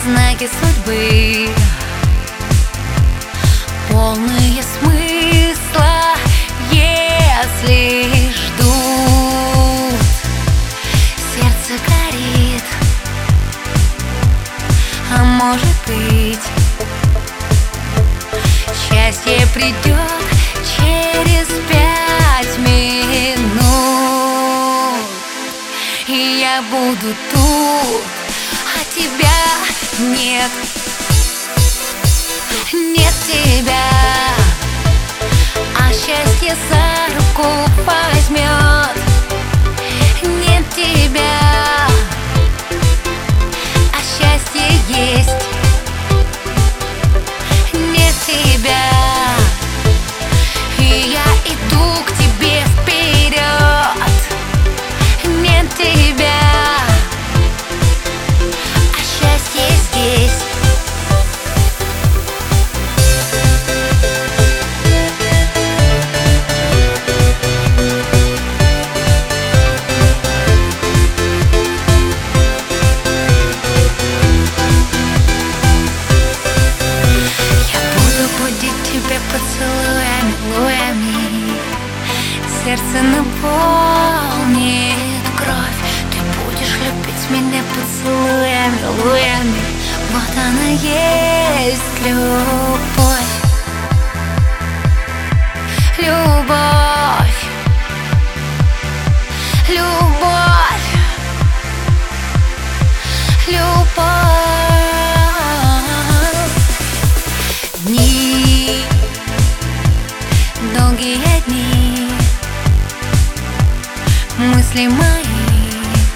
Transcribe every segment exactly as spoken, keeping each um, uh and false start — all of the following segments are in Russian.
знаки судьбы, полные смысла, если ждут. Сердце горит, а может быть, счастье придет через пять минут, и я буду тут, а тебя нет. Нет тебя, а счастье за руку возьмет. Нет тебя, а счастье есть. Нет тебя, и я иду к тебе вперед. Нет тебя, а счастье здесь. Поцелуями, луями сердце наполнит кровь. Ты будешь любить меня поцелуями, луями. Вот она есть любовь. Любовь. Любовь. Любовь. Дни, долгие дни, мысли мои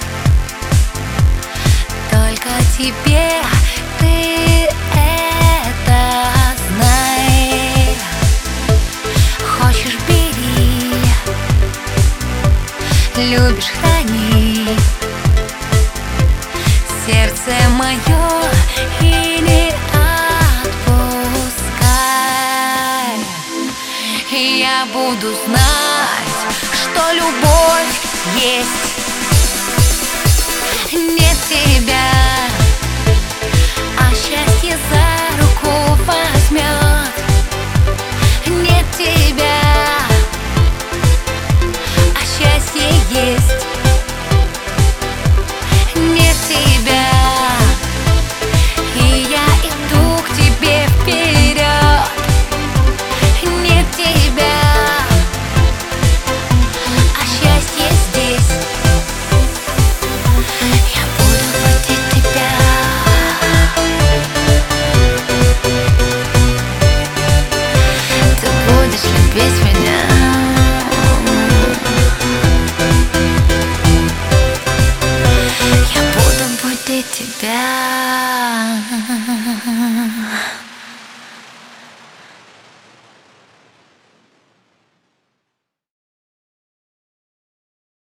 только тебе, ты это знай. Хочешь — бери, любишь — храни сердце мое и не отпускай. И я буду знать, что любовь есть.